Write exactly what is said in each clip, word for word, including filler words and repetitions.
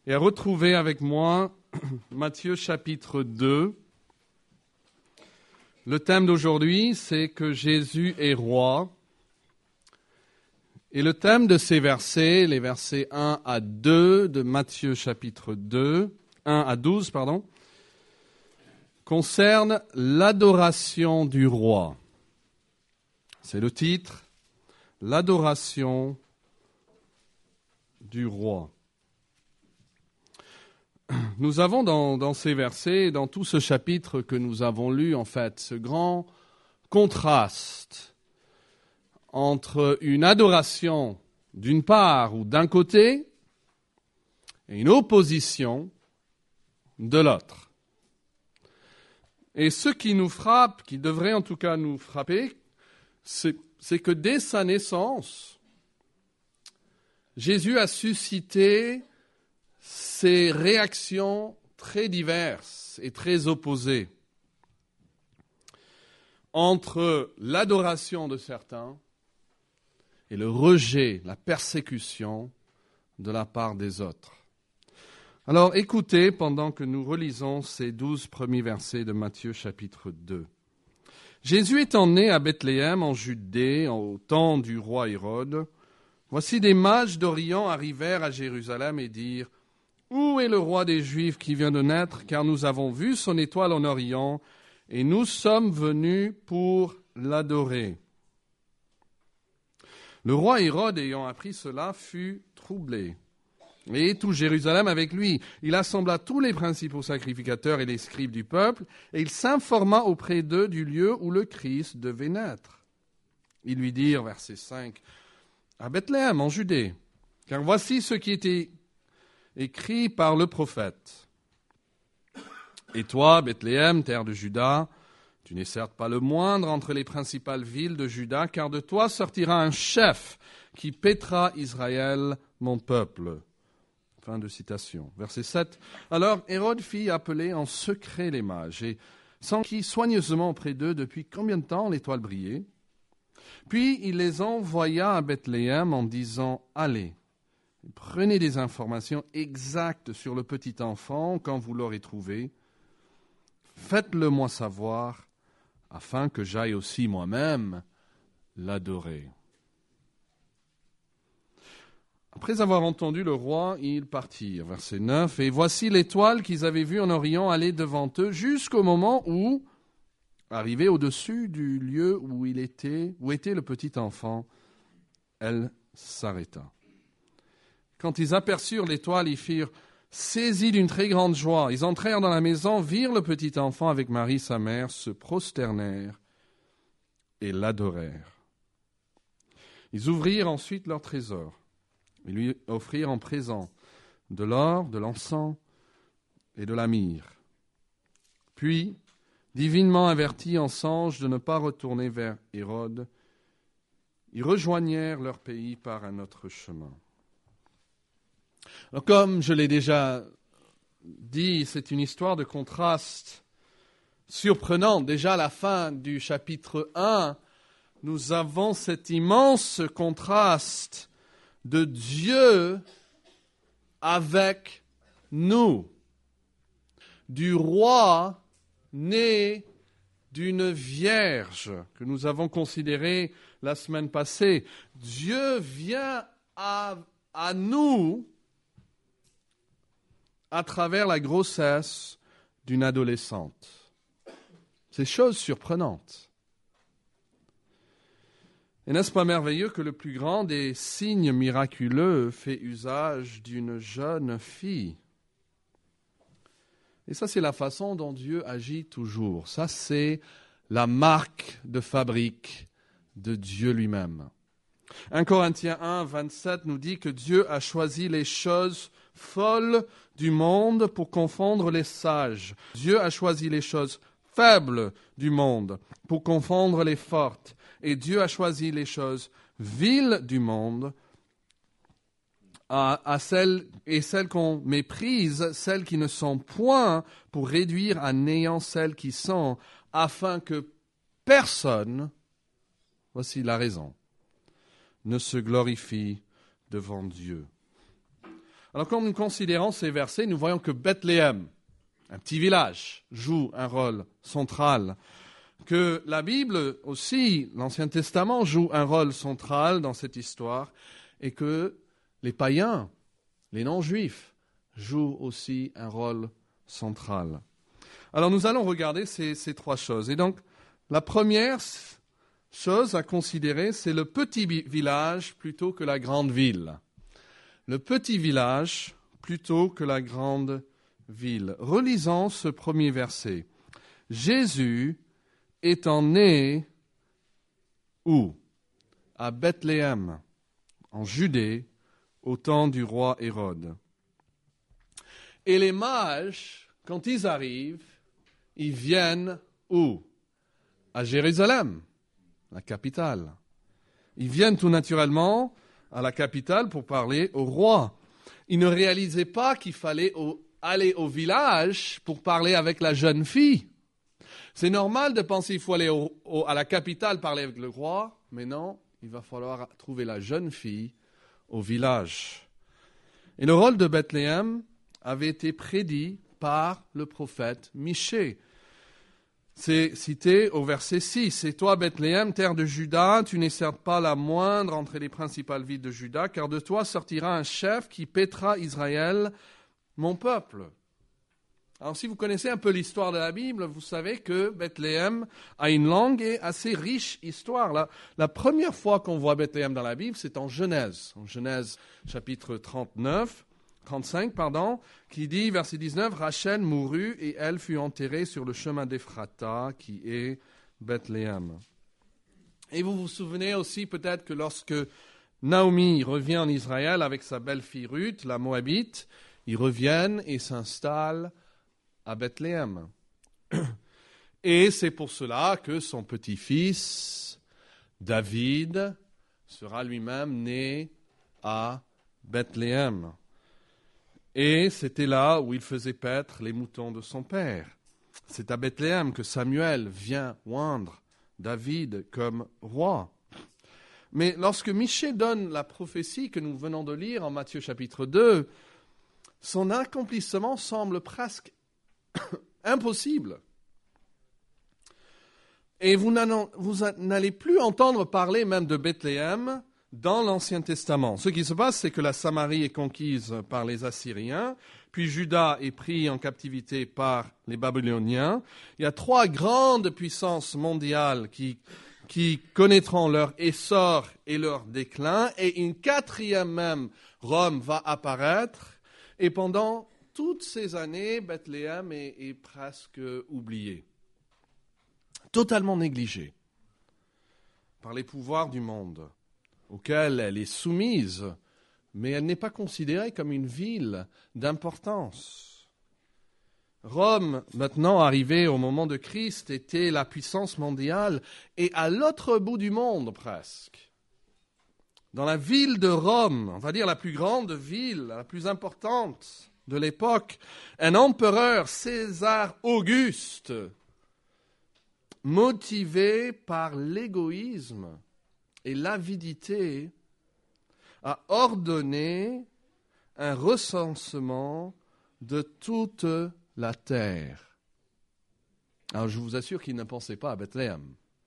et à retrouver avec moi Matthieu chapitre deux. Le thème d'aujourd'hui, c'est que Jésus est roi. Et le thème de ces versets, les versets un à deux de Matthieu chapitre deux, un à douze, pardon, concerne l'adoration du roi. C'est le titre, l'adoration du roi. Nous avons dans, dans ces versets, dans tout ce chapitre que nous avons lu, en fait, ce grand contraste entre une adoration d'une part ou d'un côté et une opposition de l'autre. Et ce qui nous frappe, qui devrait en tout cas nous frapper, c'est, c'est que dès sa naissance, Jésus a suscité ces réactions très diverses et très opposées entre l'adoration de certains et le rejet, la persécution de la part des autres. Alors écoutez pendant que nous relisons ces douze premiers versets de Matthieu chapitre deux. Jésus étant né à Bethléem en Judée au temps du roi Hérode, voici des mages d'Orient arrivèrent à Jérusalem et dirent « Où est le roi des Juifs qui vient de naître, car nous avons vu son étoile en Orient et nous sommes venus pour l'adorer. » Le roi Hérode, ayant appris cela, fut troublé, et tout Jérusalem avec lui. Il assembla tous les principaux sacrificateurs et les scribes du peuple, et il s'informa auprès d'eux du lieu où le Christ devait naître. Ils lui dirent, verset cinq, « À Bethléem, en Judée, car voici ce qui était écrit par le prophète. Et toi, Bethléem, terre de Juda, tu n'es certes pas le moindre entre les principales villes de Juda, car de toi sortira un chef qui paîtra Israël, mon peuple. » Fin de citation. Verset sept. Alors Hérode fit appeler en secret les mages, et s'enquit soigneusement auprès d'eux depuis combien de temps l'étoile brillait. Puis il les envoya à Bethléem en disant « Allez, prenez des informations exactes sur le petit enfant quand vous l'aurez trouvé. Faites-le moi savoir, afin que j'aille aussi moi-même l'adorer. » Après avoir entendu le roi, ils partirent. Verset neuf. Et voici l'étoile qu'ils avaient vue en Orient aller devant eux jusqu'au moment où, arrivée au-dessus du lieu où il était, où était le petit enfant, elle s'arrêta. Quand ils aperçurent l'étoile, ils firent saisis d'une très grande joie. Ils entrèrent dans la maison, virent le petit enfant avec Marie, sa mère, se prosternèrent et l'adorèrent. Ils ouvrirent ensuite leur trésor et lui offrirent en présent de l'or, de l'encens et de la myrrhe. Puis, divinement avertis en songe de ne pas retourner vers Hérode, ils rejoignèrent leur pays par un autre chemin. Alors, comme je l'ai déjà dit, c'est une histoire de contraste surprenante. Déjà à la fin du chapitre un, nous avons cet immense contraste de Dieu avec nous, du roi né d'une vierge que nous avons considéré la semaine passée. Dieu vient à, à nous à travers la grossesse d'une adolescente. C'est chose surprenante. Et n'est-ce pas merveilleux que le plus grand des signes miraculeux fait usage d'une jeune fille? Et ça, c'est la façon dont Dieu agit toujours. Ça, c'est la marque de fabrique de Dieu lui-même. un Corinthiens un, vingt-sept nous dit que Dieu a choisi les choses folles du monde pour confondre les sages. Dieu a choisi les choses faibles du monde pour confondre les fortes. Et Dieu a choisi les choses viles du monde à, à celles, et celles qu'on méprise, celles qui ne sont point, pour réduire à néant celles qui sont, afin que personne, voici la raison, ne se glorifie devant Dieu. Alors quand nous considérons ces versets, nous voyons que Bethléem, un petit village, joue un rôle central, que la Bible aussi, l'Ancien Testament, joue un rôle central dans cette histoire, et que les païens, les non-juifs, jouent aussi un rôle central. Alors nous allons regarder ces, ces trois choses. Et donc, la première chose à considérer, c'est le petit village plutôt que la grande ville. Le petit village plutôt que la grande ville. Relisons ce premier verset. Jésus étant né où? À Bethléem, en Judée, au temps du roi Hérode. Et les mages, quand ils arrivent, ils viennent où? À Jérusalem, la capitale. Ils viennent tout naturellement à la capitale pour parler au roi. Ils ne réalisaient pas qu'il fallait au, aller au village pour parler avec la jeune fille. C'est normal de penser qu'il faut aller au, au, à la capitale parler avec le roi, mais non, il va falloir trouver la jeune fille au village. Et le rôle de Bethléem avait été prédit par le prophète Michée. C'est cité au verset six. « Et toi, Bethléem, terre de Juda, tu n'es certes pas la moindre entre les principales villes de Juda, car de toi sortira un chef qui paîtra Israël, mon peuple. » Alors si vous connaissez un peu l'histoire de la Bible, vous savez que Bethléem a une longue et assez riche histoire. La, la première fois qu'on voit Bethléem dans la Bible, c'est en Genèse, en Genèse chapitre trente-neuf. trente-cinq, pardon, qui dit, verset dix-neuf, « Rachel mourut et elle fut enterrée sur le chemin d'Ephrata, qui est Bethléem. » Et vous vous souvenez aussi peut-être que lorsque Naomi revient en Israël avec sa belle-fille Ruth, la Moabite, ils reviennent et s'installent à Bethléem. Et c'est pour cela que son petit-fils, David, sera lui-même né à Bethléem. Et c'était là où il faisait paître les moutons de son père. C'est à Bethléem que Samuel vient oindre David comme roi. Mais lorsque Michée donne la prophétie que nous venons de lire en Matthieu chapitre deux, son accomplissement semble presque impossible. Et vous n'allez plus entendre parler même de Bethléem dans l'Ancien Testament. Ce qui se passe, c'est que la Samarie est conquise par les Assyriens, puis Juda est pris en captivité par les Babyloniens. Il y a trois grandes puissances mondiales qui, qui connaîtront leur essor et leur déclin, et une quatrième même, Rome, va apparaître, et pendant toutes ces années, Bethléem est, est presque oublié, totalement négligé par les pouvoirs du monde auquel elle est soumise, mais elle n'est pas considérée comme une ville d'importance. Rome, maintenant arrivée au moment de Christ, était la puissance mondiale et à l'autre bout du monde presque. Dans la ville de Rome, on va dire la plus grande ville, la plus importante de l'époque, un empereur, César Auguste, motivé par l'égoïsme et l'avidité, a ordonné un recensement de toute la terre. Alors je vous assure qu'il ne pensait pas à Bethléem.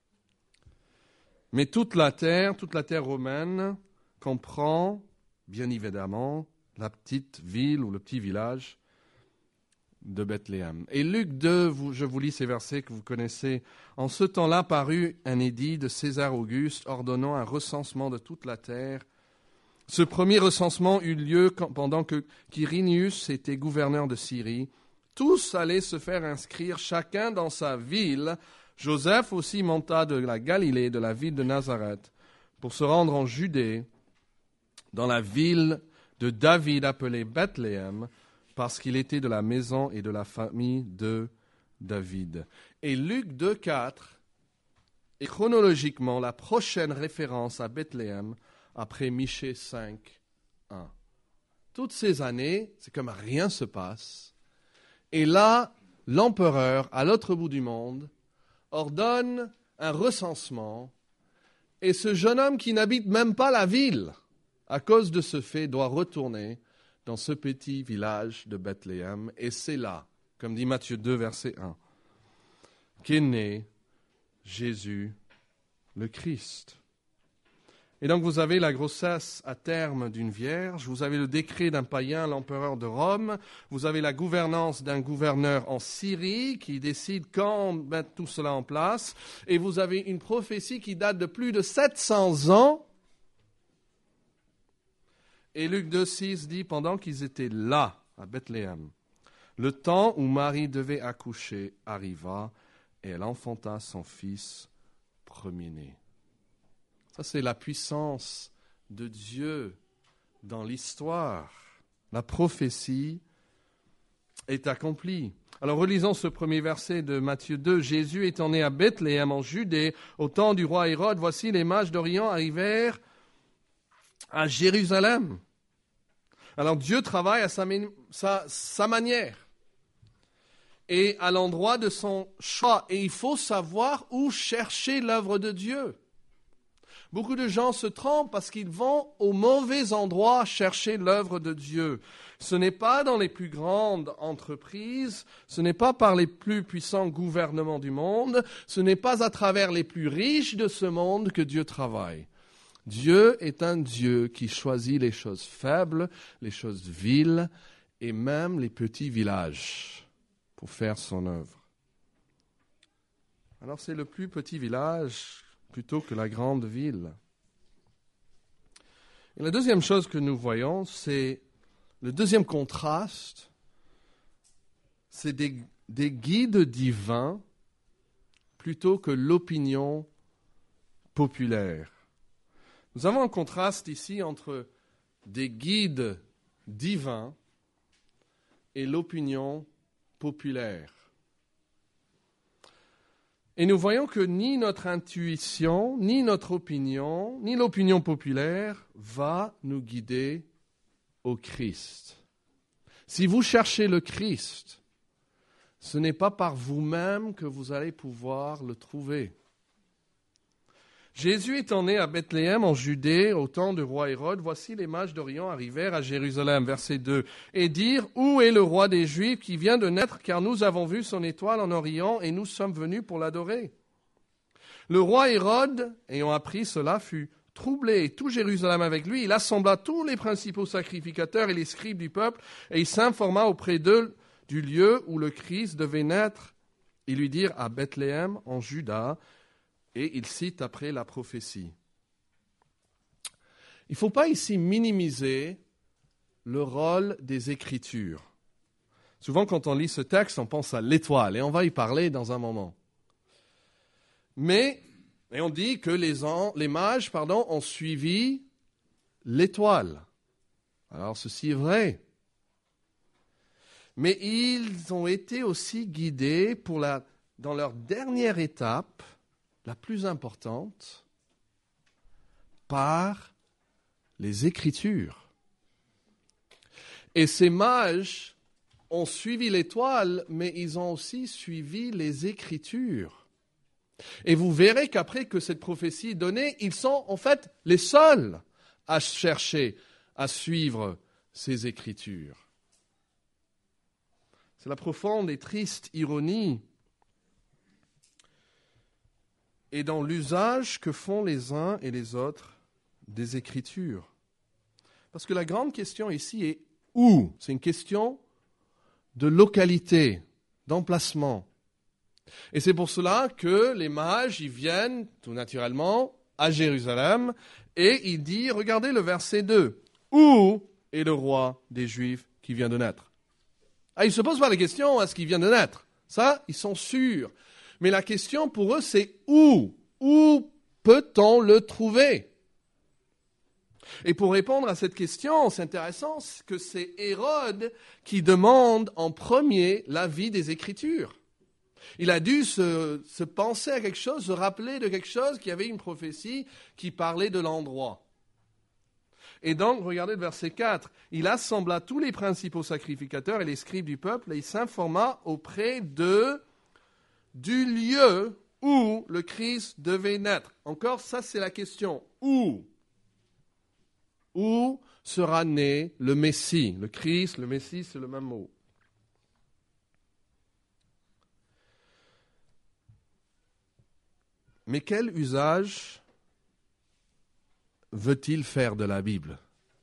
Mais toute la terre, toute la terre romaine comprend, bien évidemment, la petite ville ou le petit village de Bethléem. Et Luc deux, vous, je vous lis ces versets que vous connaissez. « En ce temps-là parut un édit de César Auguste ordonnant un recensement de toute la terre. Ce premier recensement eut lieu pendant que Quirinius était gouverneur de Syrie. Tous allaient se faire inscrire, chacun dans sa ville. Joseph aussi monta de la Galilée, de la ville de Nazareth, pour se rendre en Judée, dans la ville de David appelée Bethléem, parce qu'il était de la maison et de la famille de David. » Et Luc deux quatre est chronologiquement la prochaine référence à Bethléem après Michée cinq un. Toutes ces années, c'est comme rien se passe. Et là, l'empereur, à l'autre bout du monde, ordonne un recensement. Et ce jeune homme qui n'habite même pas la ville, à cause de ce fait, doit retourner dans ce petit village de Bethléem. Et c'est là, comme dit Matthieu deux, verset un, qu'est né Jésus le Christ. Et donc vous avez la grossesse à terme d'une vierge, vous avez le décret d'un païen, l'empereur de Rome, vous avez la gouvernance d'un gouverneur en Syrie qui décide quand mettre tout cela en place, et vous avez une prophétie qui date de plus de sept cents ans. Et Luc deux, six dit, pendant qu'ils étaient là, à Bethléem, le temps où Marie devait accoucher arriva, et elle enfanta son fils premier-né. Ça, c'est la puissance de Dieu dans l'histoire. La prophétie est accomplie. Alors, relisons ce premier verset de Matthieu deux. Jésus étant né à Bethléem en Judée, au temps du roi Hérode, voici les mages d'Orient arrivèrent à Jérusalem. Alors, Dieu travaille à sa, sa, sa manière et à l'endroit de son choix. Et il faut savoir où chercher l'œuvre de Dieu. Beaucoup de gens se trompent parce qu'ils vont au mauvais endroit chercher l'œuvre de Dieu. Ce n'est pas dans les plus grandes entreprises, ce n'est pas par les plus puissants gouvernements du monde, ce n'est pas à travers les plus riches de ce monde que Dieu travaille. Dieu est un Dieu qui choisit les choses faibles, les choses viles et même les petits villages pour faire son œuvre. Alors c'est le plus petit village plutôt que la grande ville. Et la deuxième chose que nous voyons, c'est le deuxième contraste, c'est des, des guides divins plutôt que l'opinion populaire. Nous avons un contraste ici entre des guides divins et l'opinion populaire. Et nous voyons que ni notre intuition, ni notre opinion, ni l'opinion populaire va nous guider au Christ. Si vous cherchez le Christ, ce n'est pas par vous-même que vous allez pouvoir le trouver. Jésus étant né à Bethléem en Judée au temps du roi Hérode, voici les mages d'Orient arrivèrent à Jérusalem, verset deux, et dirent, où est le roi des Juifs qui vient de naître, car nous avons vu son étoile en Orient et nous sommes venus pour l'adorer. Le roi Hérode, ayant appris cela, fut troublé, et tout Jérusalem avec lui. Il assembla tous les principaux sacrificateurs et les scribes du peuple, et il s'informa auprès d'eux du lieu où le Christ devait naître. Ils lui dirent à Bethléem en Juda, et il cite après la prophétie. Il ne faut pas ici minimiser le rôle des Écritures. Souvent, quand on lit ce texte, on pense à l'étoile, et on va y parler dans un moment. Mais, et on dit que les, an, les mages pardon, ont suivi l'étoile. Alors, ceci est vrai. Mais ils ont été aussi guidés pour la, dans leur dernière étape, la plus importante, par les Écritures. Et ces mages ont suivi l'étoile, mais ils ont aussi suivi les Écritures. Et vous verrez qu'après que cette prophétie est donnée, ils sont en fait les seuls à chercher, à suivre ces Écritures. C'est la profonde et triste ironie et dans l'usage que font les uns et les autres des Écritures. Parce que la grande question ici est où ? C'est une question de localité, d'emplacement. Et c'est pour cela que les mages, ils viennent tout naturellement à Jérusalem et il dit, regardez le verset deux, où est le roi des Juifs qui vient de naître ? Ah, ils ne se posent pas la question, est-ce qu'il vient de naître ? Ça, ils sont sûrs. Mais la question pour eux, c'est où ? Où peut-on le trouver ? Et pour répondre à cette question, c'est intéressant que c'est Hérode qui demande en premier l'avis des Écritures. Il a dû se, se penser à quelque chose, se rappeler de quelque chose qui avait une prophétie qui parlait de l'endroit. Et donc, regardez le verset quatre. Il assembla tous les principaux sacrificateurs et les scribes du peuple et il s'informa auprès d'eux du lieu où le Christ devait naître. Encore, ça c'est la question. Où ? Où sera né le Messie. Le Christ, le Messie, c'est le même mot. Mais quel usage veut-il faire de la Bible?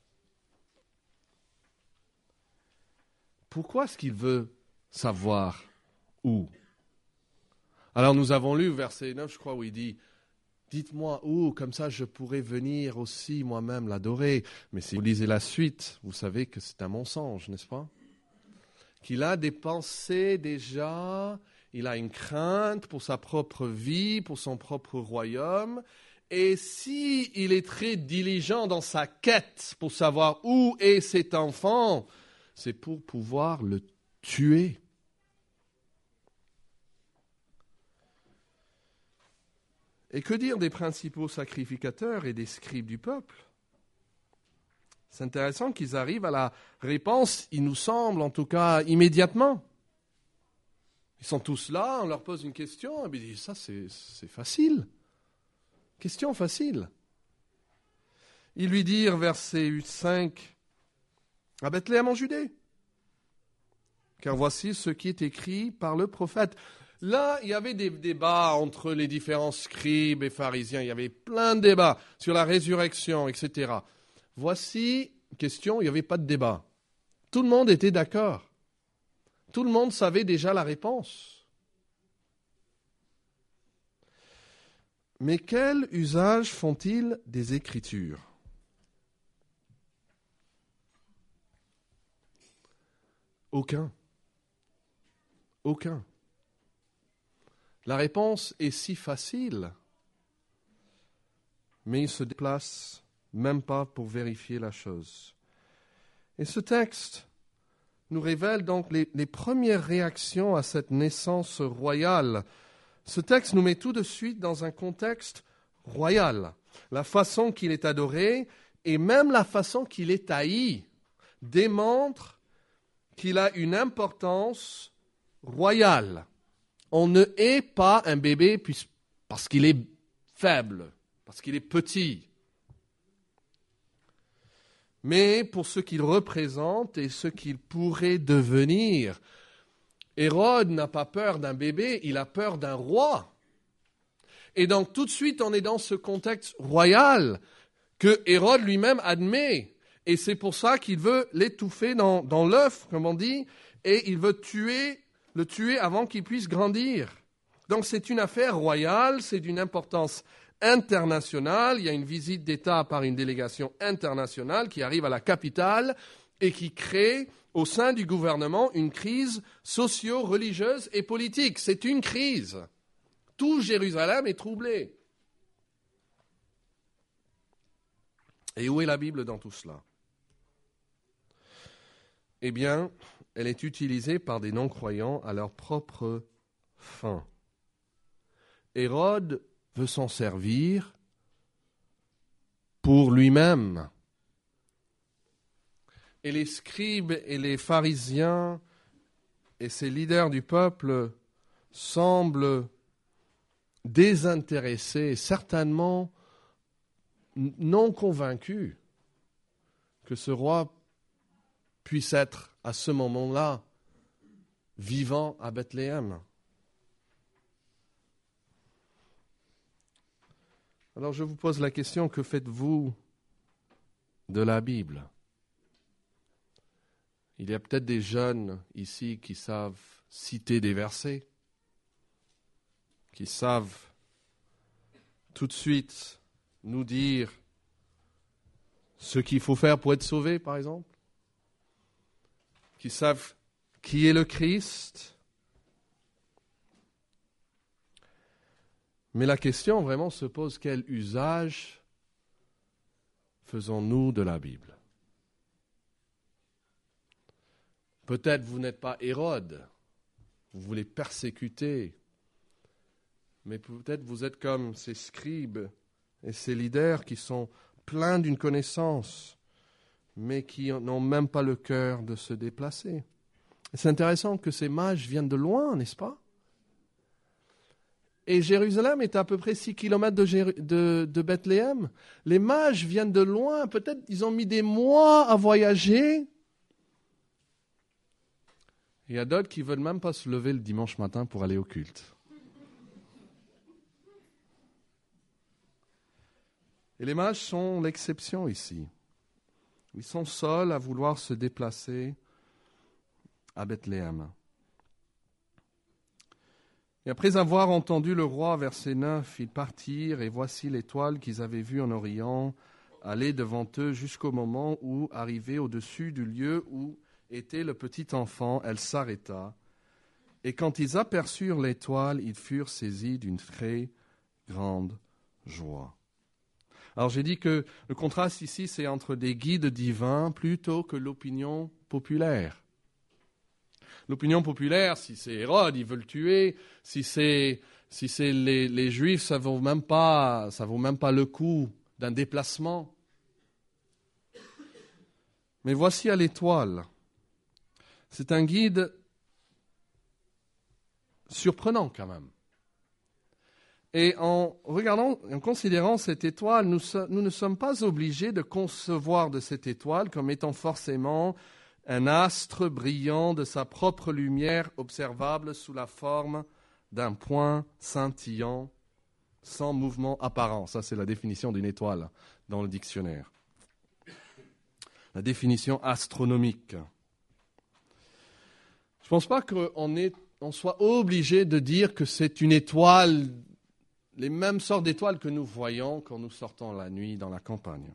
Pourquoi est-ce qu'il veut savoir où? Alors nous avons lu verset neuf, je crois, où il dit « Dites-moi où, comme ça je pourrais venir aussi moi-même l'adorer. » Mais si vous lisez la suite, vous savez que c'est un mensonge, n'est-ce pas? Qu'il a des pensées déjà, il a une crainte pour sa propre vie, pour son propre royaume. Et si il est très diligent dans sa quête pour savoir où est cet enfant, c'est pour pouvoir le tuer. Et que dire des principaux sacrificateurs et des scribes du peuple? C'est intéressant qu'ils arrivent à la réponse, il nous semble, en tout cas immédiatement. Ils sont tous là, on leur pose une question, et ils disent, ça c'est, c'est facile. Question facile. Ils lui dirent, verset cinq, à Bethléem en Judée, car voici ce qui est écrit par le prophète. Là, il y avait des débats entre les différents scribes et pharisiens. Il y avait plein de débats sur la résurrection, et cetera. Voici, question, il n'y avait pas de débat. Tout le monde était d'accord. Tout le monde savait déjà la réponse. Mais quel usage font-ils des Écritures? Aucun. Aucun. La réponse est si facile, mais ils ne se déplacent même pas pour vérifier la chose. Et ce texte nous révèle donc les, les premières réactions à cette naissance royale. Ce texte nous met tout de suite dans un contexte royal. La façon qu'il est adoré et même la façon qu'il est haï démontre qu'il a une importance royale. On ne hait pas un bébé parce qu'il est faible, parce qu'il est petit, mais pour ce qu'il représente et ce qu'il pourrait devenir. Hérode n'a pas peur d'un bébé, il a peur d'un roi. Et donc tout de suite, on est dans ce contexte royal que Hérode lui-même admet. Et c'est pour ça qu'il veut l'étouffer dans, dans l'œuf, comme on dit, et il veut tuer le tuer avant qu'il puisse grandir. Donc c'est une affaire royale, c'est d'une importance internationale. Il y a une visite d'État par une délégation internationale qui arrive à la capitale et qui crée au sein du gouvernement une crise socio-religieuse et politique. C'est une crise. Tout Jérusalem est troublé. Et où est la Bible dans tout cela? Eh bien, elle est utilisée par des non-croyants à leur propre fin. Hérode veut s'en servir pour lui-même. Et les scribes et les pharisiens et ces leaders du peuple semblent désintéressés, certainement non convaincus que ce roi puisse être à ce moment-là vivant à Bethléem. Alors je vous pose la question, que faites-vous de la Bible? Il y a peut-être des jeunes ici qui savent citer des versets, qui savent tout de suite nous dire ce qu'il faut faire pour être sauvé, par exemple, qui savent qui est le Christ. Mais la question vraiment se pose, quel usage faisons-nous de la Bible? Peut-être vous n'êtes pas Hérode, vous voulez persécuter, mais peut-être vous êtes comme ces scribes et ces leaders qui sont pleins d'une connaissance, mais qui n'ont même pas le cœur de se déplacer. C'est intéressant que ces mages viennent de loin, n'est-ce pas? Et Jérusalem est à peu près six kilomètres de, Jéru- de, de Bethléem. Les mages viennent de loin, peut-être ils ont mis des mois à voyager. Il y a d'autres qui ne veulent même pas se lever le dimanche matin pour aller au culte. Et les mages sont l'exception ici. Ils sont seuls à vouloir se déplacer à Bethléem. Et après avoir entendu le roi, verset neuf, ils partirent, et voici l'étoile qu'ils avaient vue en Orient aller devant eux jusqu'au moment où, arrivée au-dessus du lieu où était le petit enfant, elle s'arrêta. Et quand ils aperçurent l'étoile, ils furent saisis d'une très grande joie. Alors j'ai dit que le contraste ici, c'est entre des guides divins plutôt que l'opinion populaire. L'opinion populaire, si c'est Hérode, ils veulent tuer. Si c'est, si c'est les, les Juifs, ça vaut même pas, ça vaut même pas le coup d'un déplacement. Mais voici à l'étoile. C'est un guide surprenant quand même. Et en regardant, en considérant cette étoile, nous, nous ne sommes pas obligés de concevoir de cette étoile comme étant forcément un astre brillant de sa propre lumière observable sous la forme d'un point scintillant sans mouvement apparent. Ça, c'est la définition d'une étoile dans le dictionnaire. La définition astronomique. Je ne pense pas qu'on est, on soit obligé de dire que c'est une étoile, les mêmes sortes d'étoiles que nous voyons quand nous sortons la nuit dans la campagne.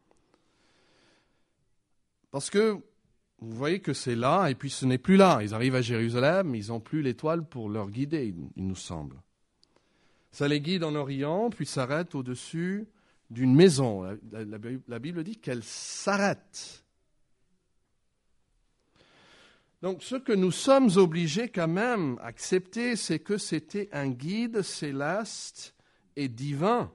Parce que vous voyez que c'est là, et puis ce n'est plus là. Ils arrivent à Jérusalem, ils n'ont plus l'étoile pour leur guider, il nous semble. Ça les guide en Orient, puis s'arrête au-dessus d'une maison. La, la, la Bible dit qu'elle s'arrête. Donc ce que nous sommes obligés quand même à accepter, c'est que c'était un guide céleste et divin.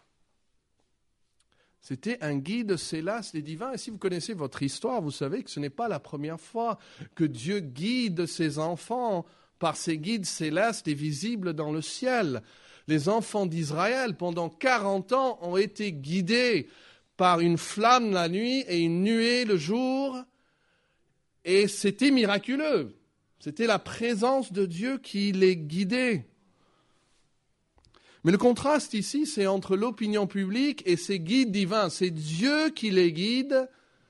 C'était un guide céleste et divin. Et si vous connaissez votre histoire, vous savez que ce n'est pas la première fois que Dieu guide ses enfants par ses guides célestes et visibles dans le ciel. Les enfants d'Israël, pendant quarante ans, ont été guidés par une flamme la nuit et une nuée le jour. Et c'était miraculeux. C'était la présence de Dieu qui les guidait. Mais le contraste ici, c'est entre l'opinion publique et ces guides divins. C'est Dieu qui les guide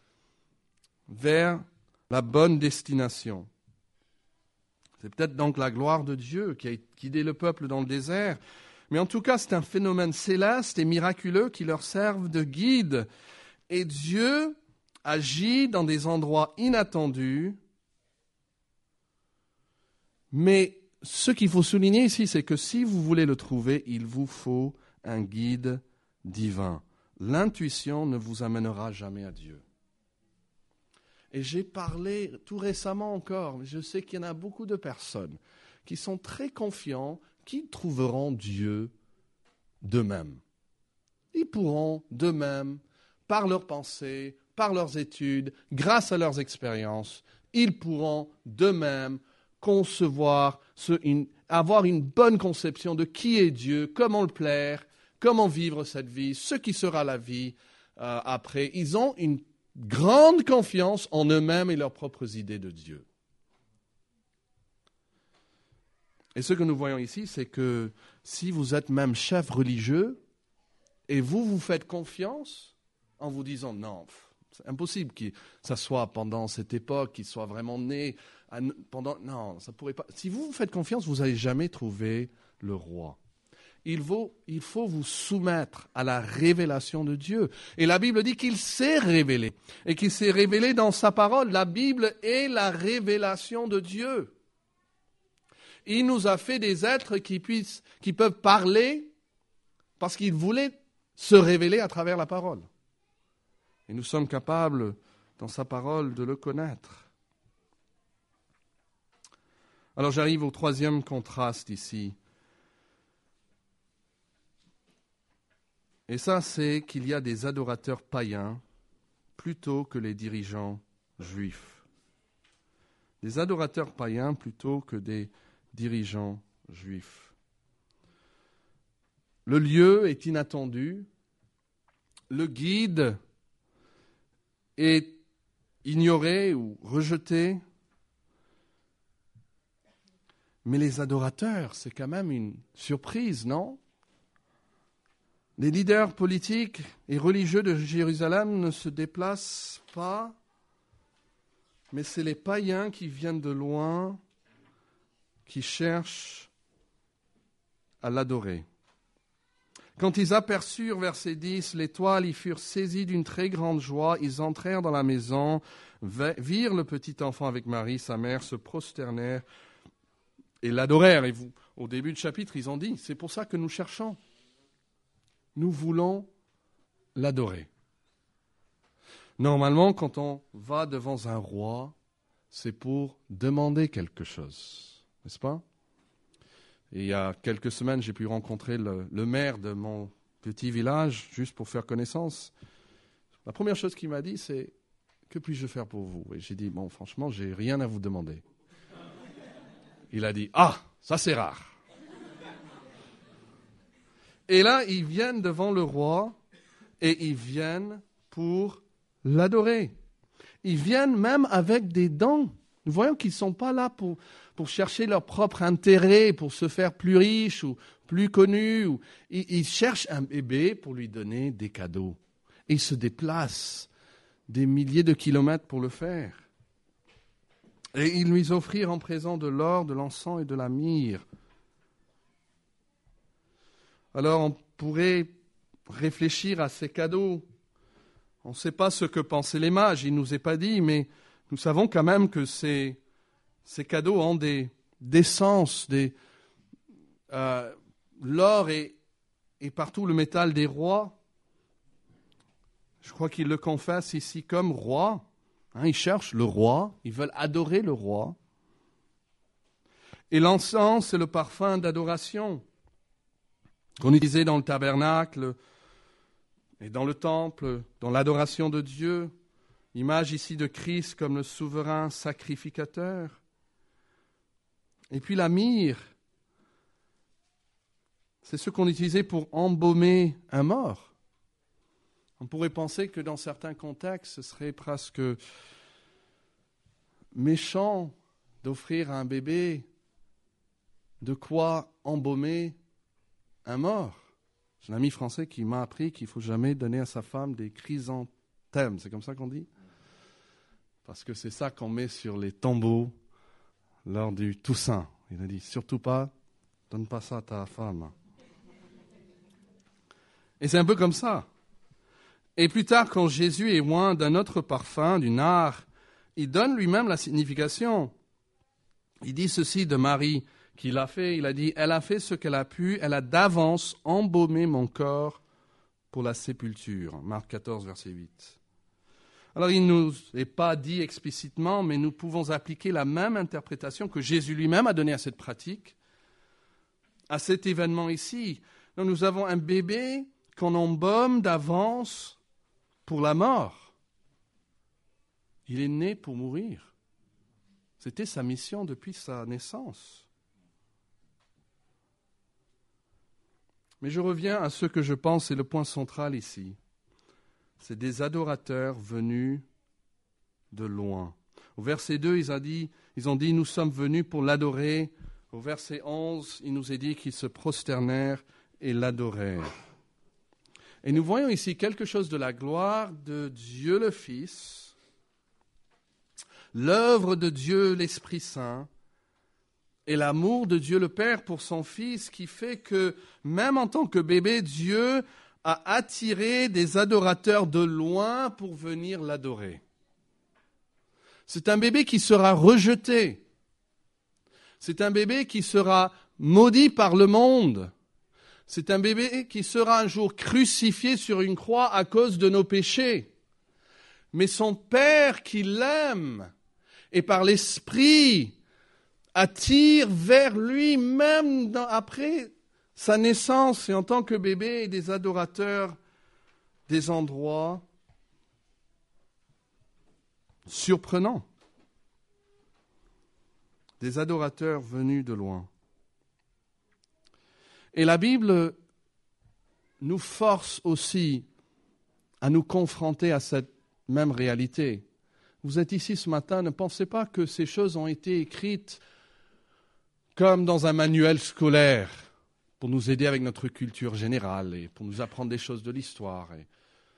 vers la bonne destination. C'est peut-être donc la gloire de Dieu qui a guidé le peuple dans le désert. Mais en tout cas, c'est un phénomène céleste et miraculeux qui leur servent de guide. Et Dieu agit dans des endroits inattendus. Mais ce qu'il faut souligner ici, c'est que si vous voulez le trouver, il vous faut un guide divin. L'intuition ne vous amènera jamais à Dieu. Et j'ai parlé tout récemment encore, mais je sais qu'il y en a beaucoup de personnes qui sont très confiants qu'ils trouveront Dieu d'eux-mêmes. Ils pourront d'eux-mêmes, par leurs pensées, par leurs études, grâce à leurs expériences, ils pourront d'eux-mêmes concevoir, ce, une, avoir une bonne conception de qui est Dieu, comment le plaire, comment vivre cette vie, ce qui sera la vie euh, après. Ils ont une grande confiance en eux-mêmes et leurs propres idées de Dieu. Et ce que nous voyons ici, c'est que si vous êtes même chef religieux et vous vous faites confiance en vous disant non, c'est impossible que ça soit pendant cette époque, qu'il soit vraiment né pendant. Non, ça pourrait pas. Si vous vous faites confiance, vous n'allez jamais trouver le roi. Il faut, il faut vous soumettre à la révélation de Dieu. Et la Bible dit qu'il s'est révélé et qu'il s'est révélé dans sa parole. La Bible est la révélation de Dieu. Il nous a fait des êtres qui puissent, qui peuvent parler parce qu'il voulait se révéler à travers la parole. Et nous sommes capables, dans sa parole, de le connaître. Alors j'arrive au troisième contraste ici. Et ça, c'est qu'il y a des adorateurs païens plutôt que les dirigeants juifs. Des adorateurs païens plutôt que des dirigeants juifs. Le lieu est inattendu. Le guide est ignoré ou rejeté. Mais les adorateurs, c'est quand même une surprise, non? Les leaders politiques et religieux de Jérusalem ne se déplacent pas, mais c'est les païens qui viennent de loin, qui cherchent à l'adorer. Quand ils aperçurent, verset dix, l'étoile, ils furent saisis d'une très grande joie. Ils entrèrent dans la maison, virent le petit enfant avec Marie, sa mère, se prosternèrent et l'adorèrent. Et vous, au début du chapitre, ils ont dit, c'est pour ça que nous cherchons. Nous voulons l'adorer. Normalement, quand on va devant un roi, c'est pour demander quelque chose, n'est-ce pas? Et il y a quelques semaines, j'ai pu rencontrer le, le maire de mon petit village, juste pour faire connaissance. La première chose qu'il m'a dit, c'est « Que puis-je faire pour vous ?» Et j'ai dit « Bon, franchement, j'ai rien à vous demander. » Il a dit « Ah, ça c'est rare !» Et là, ils viennent devant le roi et ils viennent pour l'adorer. Ils viennent même avec des dons. Nous voyons qu'ils ne sont pas là pour, pour chercher leur propre intérêt, pour se faire plus riches ou plus connus. Ou, ils, ils cherchent un bébé pour lui donner des cadeaux. Et ils se déplacent des milliers de kilomètres pour le faire. Et ils lui offrirent en présent de l'or, de l'encens et de la myrrhe. Alors on pourrait réfléchir à ces cadeaux. On ne sait pas ce que pensaient les mages, il ne nous est pas dit, mais nous savons quand même que ces, ces cadeaux ont des, des sens. Des, euh, l'or est, est partout le métal des rois. Je crois qu'ils le confessent ici comme roi. Hein, ils cherchent le roi, ils veulent adorer le roi. Et l'encens, c'est le parfum d'adoration qu'on utilisait dans le tabernacle et dans le temple, dans l'adoration de Dieu. Image ici de Christ comme le souverain sacrificateur. Et puis la myrrhe, c'est ce qu'on utilisait pour embaumer un mort. On pourrait penser que dans certains contextes, ce serait presque méchant d'offrir à un bébé de quoi embaumer un mort. J'ai un ami français qui m'a appris qu'il ne faut jamais donner à sa femme des chrysanthèmes. C'est comme ça qu'on dit? Parce que c'est ça qu'on met sur les tombeaux lors du Toussaint. Il a dit, surtout pas, donne pas ça à ta femme. Et c'est un peu comme ça. Et plus tard, quand Jésus est oint d'un autre parfum, du nard, il donne lui-même la signification. Il dit ceci de Marie qu'il a fait. Il a dit, elle a fait ce qu'elle a pu, elle a d'avance embaumé mon corps pour la sépulture. Marc quatorze, verset huit. Alors, il ne nous est pas dit explicitement, mais nous pouvons appliquer la même interprétation que Jésus lui-même a donnée à cette pratique, à cet événement ici. Donc, nous avons un bébé qu'on embaume d'avance pour la mort. Il est né pour mourir. C'était sa mission depuis sa naissance. Mais je reviens à ce que je pense est le point central ici. C'est des adorateurs venus de loin. Au verset deux, ils ont dit, ils ont dit, nous sommes venus pour l'adorer. Au verset onze, il nous est dit qu'ils se prosternèrent et l'adorèrent. Et nous voyons ici quelque chose de la gloire de Dieu le Fils, l'œuvre de Dieu l'Esprit Saint, et l'amour de Dieu le Père pour son Fils qui fait que, même en tant que bébé, Dieu a attiré des adorateurs de loin pour venir l'adorer. C'est un bébé qui sera rejeté. C'est un bébé qui sera maudit par le monde. C'est un bébé qui sera un jour crucifié sur une croix à cause de nos péchés. Mais son Père qui l'aime et par l'Esprit attire vers lui même dans, après sa naissance et en tant que bébé des adorateurs des endroits surprenants. Des adorateurs venus de loin. Et la Bible nous force aussi à nous confronter à cette même réalité. Vous êtes ici ce matin, ne pensez pas que ces choses ont été écrites comme dans un manuel scolaire pour nous aider avec notre culture générale et pour nous apprendre des choses de l'histoire. Et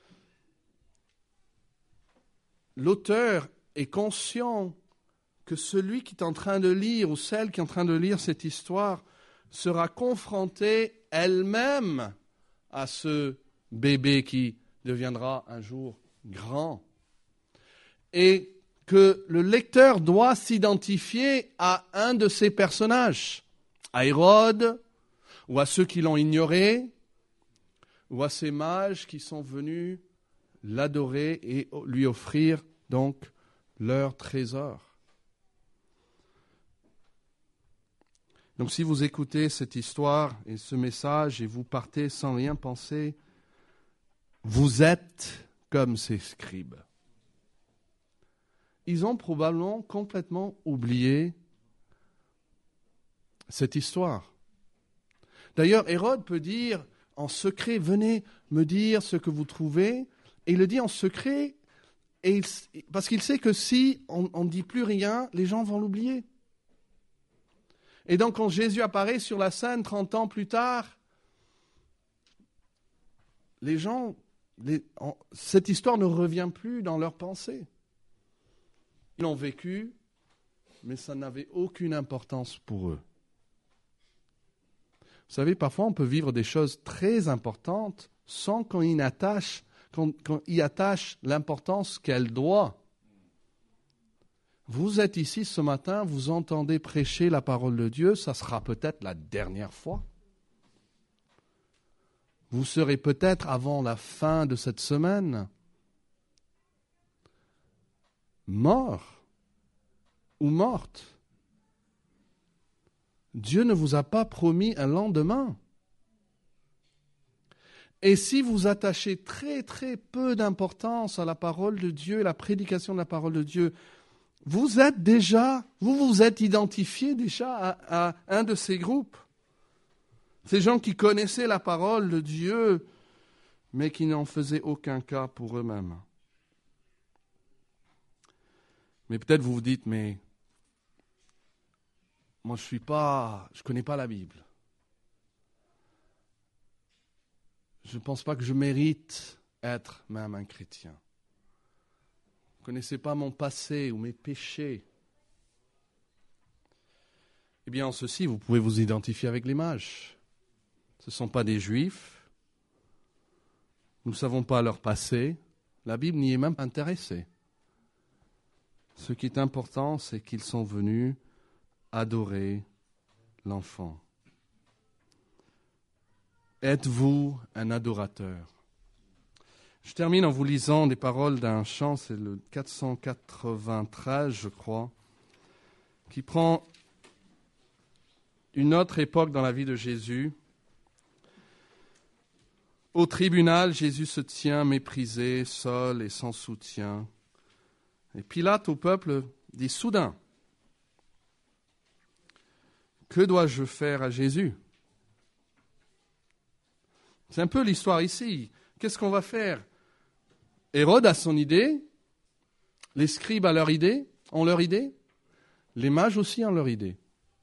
l'auteur est conscient que celui qui est en train de lire ou celle qui est en train de lire cette histoire sera confrontée elle-même à ce bébé qui deviendra un jour grand. Et que le lecteur doit s'identifier à un de ces personnages, à Hérode, ou à ceux qui l'ont ignoré, ou à ces mages qui sont venus l'adorer et lui offrir donc leur trésor. Donc si vous écoutez cette histoire et ce message et vous partez sans rien penser, vous êtes comme ces scribes. Ils ont probablement complètement oublié cette histoire. D'ailleurs, Hérode peut dire en secret, venez me dire ce que vous trouvez, et il le dit en secret, et il, parce qu'il sait que si on ne dit plus rien, les gens vont l'oublier. Et donc quand Jésus apparaît sur la scène trente ans plus tard, les gens, les, en, cette histoire ne revient plus dans leurs pensées. Ils l'ont vécu, mais ça n'avait aucune importance pour eux. Vous savez, parfois on peut vivre des choses très importantes sans qu'on y attache, qu'on, qu'on y attache l'importance qu'elle doit. Vous êtes ici ce matin, vous entendez prêcher la parole de Dieu, ça sera peut-être la dernière fois. Vous serez peut-être avant la fin de cette semaine mort ou morte. Dieu ne vous a pas promis un lendemain. Et si vous attachez très très peu d'importance à la parole de Dieu, la prédication de la parole de Dieu, vous êtes déjà, vous vous êtes identifié déjà à, à un de ces groupes. Ces gens qui connaissaient la parole de Dieu, mais qui n'en faisaient aucun cas pour eux-mêmes. Mais peut-être vous vous dites, mais moi je suis pas, je connais pas la Bible. Je ne pense pas que je mérite être même un chrétien. Vous ne connaissez pas mon passé ou mes péchés. Eh bien, en ceci, vous pouvez vous identifier avec les mages. Ce ne sont pas des juifs. Nous ne savons pas leur passé. La Bible n'y est même pas intéressée. Ce qui est important, c'est qu'ils sont venus adorer l'enfant. Êtes-vous un adorateur? Je termine en vous lisant des paroles d'un chant, c'est le quatre cent quatre-vingt-treize, je crois, qui prend une autre époque dans la vie de Jésus. Au tribunal, Jésus se tient méprisé, seul et sans soutien. Et Pilate au peuple dit soudain, « Que dois-je faire à Jésus ?» C'est un peu l'histoire ici. Qu'est-ce qu'on va faire? Hérode a son idée, les scribes ont leur idée, ont leur idée, les mages aussi ont leur idée.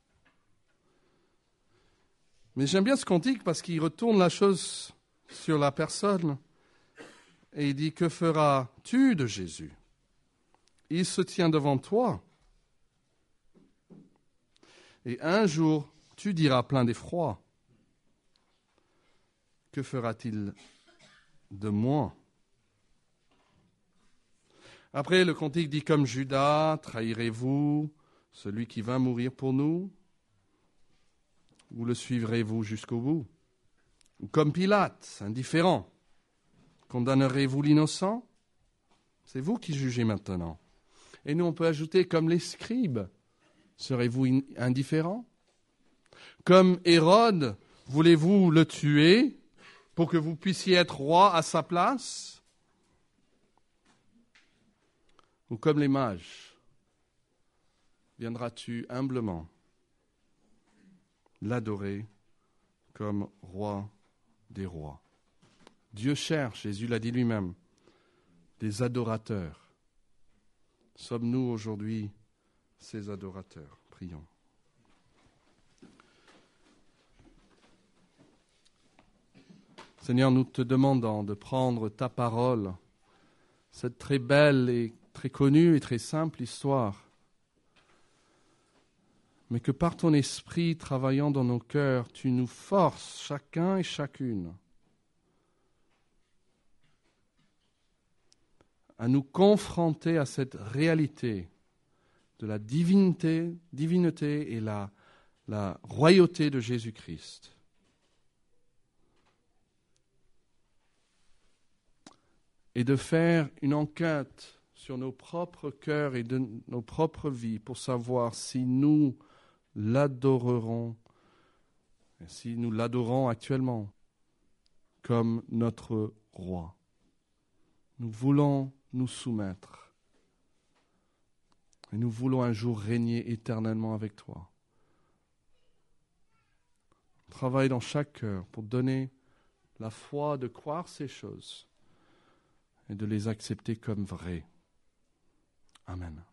Mais j'aime bien ce cantique parce qu'il retourne la chose sur la personne et il dit, « Que feras-tu de Jésus ?» Il se tient devant toi. Et un jour, tu diras plein d'effroi, « Que fera-t-il de moi ?» Après, le cantique dit, « Comme Judas, trahirez-vous celui qui va mourir pour nous, ou le suivrez-vous jusqu'au bout? Ou comme Pilate, indifférent, condamnerez-vous l'innocent? C'est vous qui jugez maintenant. » Et nous, on peut ajouter, comme les scribes, serez-vous in- indifférents? Comme Hérode, voulez-vous le tuer pour que vous puissiez être roi à sa place? Ou comme les mages, viendras-tu humblement l'adorer comme roi des rois? Dieu cherche, Jésus l'a dit lui-même, des adorateurs. Sommes-nous aujourd'hui ces adorateurs? Prions. Seigneur, nous te demandons de prendre ta parole, cette très belle et très connue et très simple histoire, mais que par ton esprit travaillant dans nos cœurs, tu nous forces chacun et chacune à nous confronter à cette réalité de la divinité, divinité et la, la royauté de Jésus-Christ. Et de faire une enquête sur nos propres cœurs et de nos propres vies pour savoir si nous l'adorerons, et si nous l'adorons actuellement comme notre roi. Nous voulons nous soumettre et nous voulons un jour régner éternellement avec toi. Travaille dans chaque cœur pour donner la foi de croire ces choses et de les accepter comme vraies. Amen.